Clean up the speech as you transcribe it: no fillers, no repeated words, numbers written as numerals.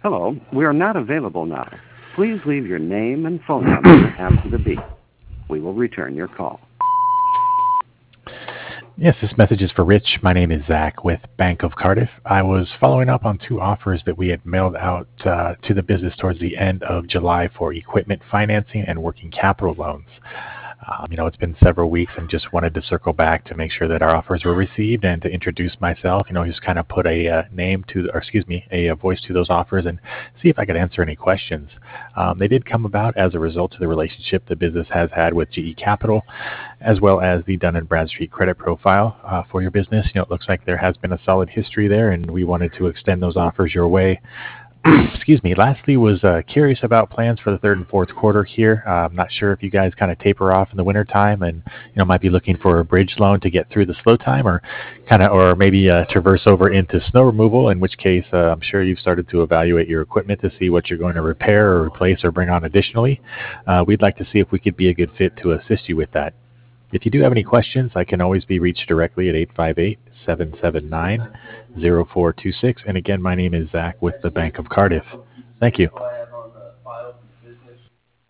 Hello, we are not available now. Please leave your name and phone number after the beep. We will return your call. Yes, this message is for Rich. My name is Zach with Bank of Cardiff. I was following up on 2 offers that we had mailed out to the business towards the end of July for equipment financing and working capital loans. It's been several weeks and just wanted to circle back to make sure that our offers were received and to introduce myself, just kind of put a voice to those offers and see if I could answer any questions. They did come about as a result of the relationship the business has had with GE Capital, as well as the Dun & Bradstreet credit profile for your business. It looks like there has been a solid history there, and we wanted to extend those offers your way. Excuse me. Lastly, was curious about plans for the third and fourth quarter here. I'm not sure if you guys kind of taper off in the winter time and might be looking for a bridge loan to get through the slow time, or maybe traverse over into snow removal. In which case, I'm sure you've started to evaluate your equipment to see what you're going to repair or replace or bring on additionally. We'd like to see if we could be a good fit to assist you with that. If you do have any questions, I can always be reached directly at 858-779-0426. And again, my name is Zach with the Bank of Cardiff. Thank you.